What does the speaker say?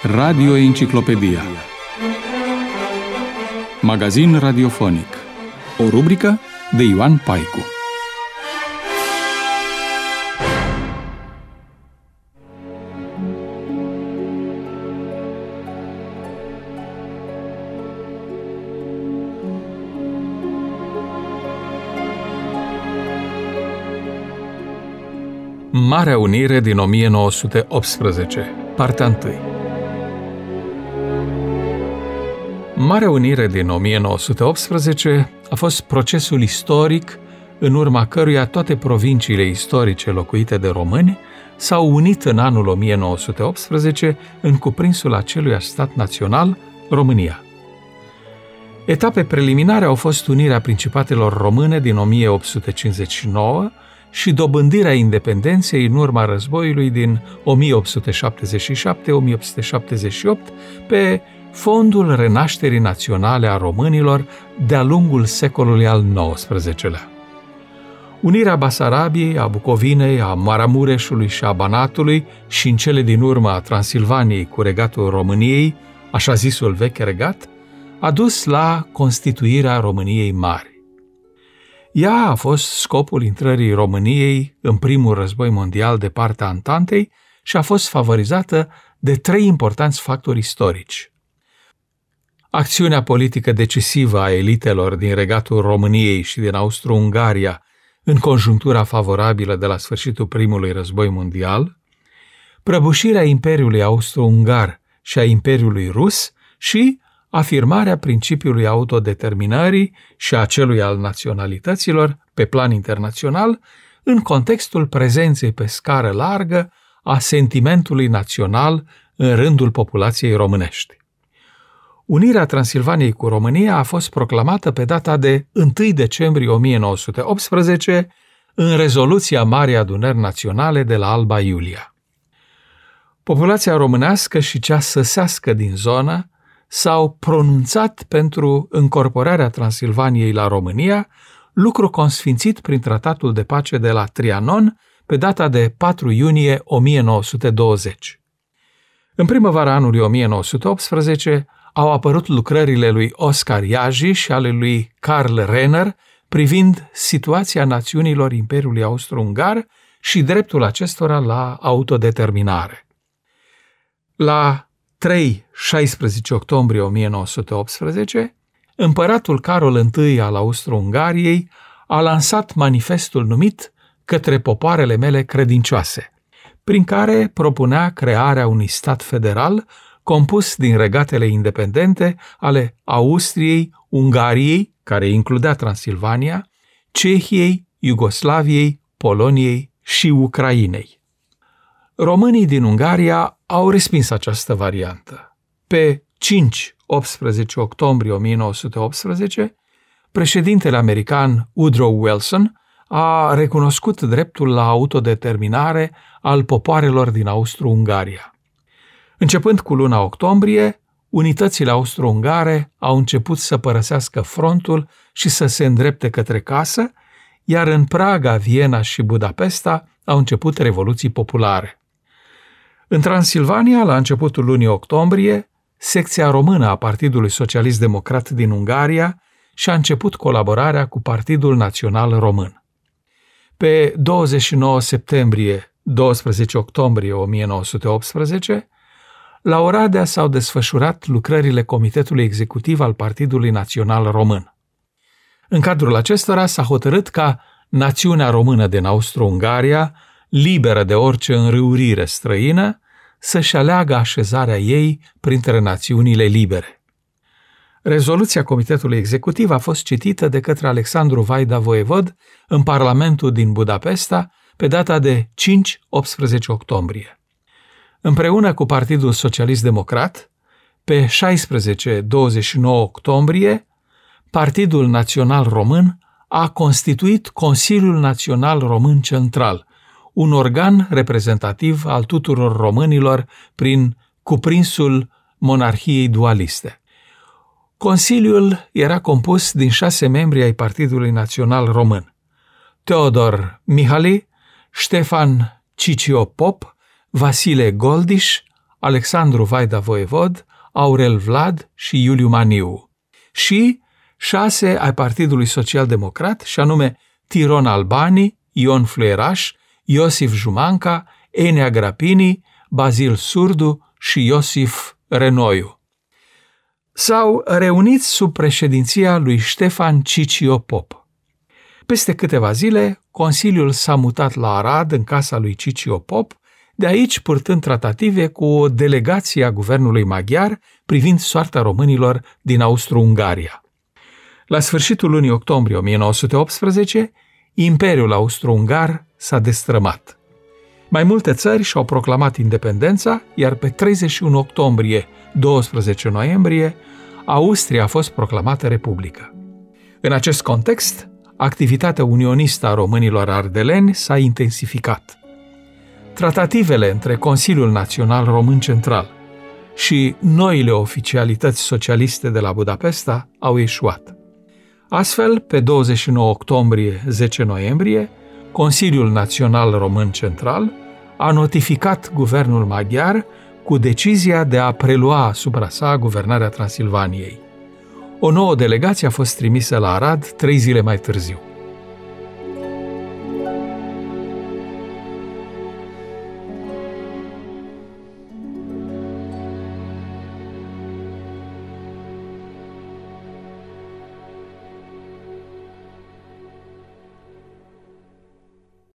Radio Enciclopedia. Magazin radiofonic. O rubrică de Ioan Paicu. Marea Unire din 1918, partea 1. Marea Unire din 1918 a fost procesul istoric în urma căruia toate provinciile istorice locuite de români s-au unit în anul 1918 în cuprinsul acelui stat național, România. Etape preliminare au fost unirea Principatelor Române din 1859 și dobândirea independenței în urma războiului din 1877-1878 pe fondul renașterii naționale a românilor de-a lungul secolului al XIX-lea. Unirea Basarabiei, a Bucovinei, a Maramureșului și a Banatului și în cele din urmă a Transilvaniei cu regatul României, așa zisul vechi regat, a dus la constituirea României Mari. Ea a fost scopul intrării României în primul război mondial de partea Antantei și a fost favorizată de trei importanți factori istorici. Acțiunea politică decisivă a elitelor din regatul României și din Austro-Ungaria în conjunctura favorabilă de la sfârșitul primului război mondial, prăbușirea Imperiului Austro-Ungar și a Imperiului Rus și afirmarea principiului autodeterminării și a celui al naționalităților pe plan internațional în contextul prezenței pe scară largă a sentimentului național în rândul populației românești. Unirea Transilvaniei cu România a fost proclamată pe data de 1 decembrie 1918 în rezoluția Marii Adunări Naționale de la Alba Iulia. Populația românească și cea săsească din zonă s-au pronunțat pentru încorporarea Transilvaniei la România, lucru consfințit prin Tratatul de Pace de la Trianon pe data de 4 iunie 1920. În primăvara anului 1918 au apărut lucrările lui Oscar Iaji și ale lui Karl Renner privind situația națiunilor Imperiului Austro-Ungar și dreptul acestora la autodeterminare. La 3-16 octombrie 1918, împăratul Carol I al Austro-Ungariei a lansat manifestul numit Către popoarele mele credincioase, prin care propunea crearea unui stat federal compus din regatele independente ale Austriei, Ungariei, care includea Transilvania, Cehiei, Iugoslaviei, Poloniei și Ucrainei. Românii din Ungaria au respins această variantă. Pe 5-18 octombrie 1918, președintele american Woodrow Wilson a recunoscut dreptul la autodeterminare al popoarelor din Austro-Ungaria. Începând cu luna octombrie, unitățile austro-ungare au început să părăsească frontul și să se îndrepte către casă, iar în Praga, Viena și Budapesta au început revoluții populare. În Transilvania, la începutul lunii octombrie, secția română a Partidului Socialist Democrat din Ungaria și-a început colaborarea cu Partidul Național Român. Pe 29 septembrie-12 octombrie 1918, la Oradea s-au desfășurat lucrările Comitetului Executiv al Partidului Național Român. În cadrul acestora s-a hotărât ca națiunea română din Austro-Ungaria, liberă de orice înrăurire străină, să-și aleagă așezarea ei printre națiunile libere. Rezoluția Comitetului Executiv a fost citită de către Alexandru Vaida Voievod în Parlamentul din Budapesta pe data de 5-18 octombrie. Împreună cu Partidul Socialist Democrat, pe 16-29 octombrie, Partidul Național Român a constituit Consiliul Național Român Central, un organ reprezentativ al tuturor românilor prin cuprinsul monarhiei dualiste. Consiliul era compus din 6 membri ai Partidului Național Român: Teodor Mihali, Ștefan Cicio Pop, Vasile Goldiș, Alexandru Vaida Voievod, Aurel Vlad și Iuliu Maniu. Și 6 ai Partidului Social-Democrat, și anume Tiron Albani, Ion Fluieraș, Iosif Jumanca, Enea Grapini, Bazil Surdu și Iosif Renoiu. S-au reunit sub președinția lui Ștefan Cicio Pop. Peste câteva zile, Consiliul s-a mutat la Arad, în casa lui Cicio Pop, de aici purtând tratative cu o delegație a guvernului maghiar privind soarta românilor din Austro-Ungaria. La sfârșitul lunii octombrie 1918, Imperiul Austro-Ungar s-a destrămat. Mai multe țări și-au proclamat independența, iar pe 31 octombrie, 12 noiembrie, Austria a fost proclamată republică. În acest context, activitatea unionistă a românilor ardeleni s-a intensificat. Tratativele între Consiliul Național Român Central și noile oficialități socialiste de la Budapesta au eșuat. Astfel, pe 29 octombrie-10 noiembrie, Consiliul Național Român Central a notificat guvernul maghiar cu decizia de a prelua asupra sa guvernarea Transilvaniei. O nouă delegație a fost trimisă la Arad 3 zile mai târziu.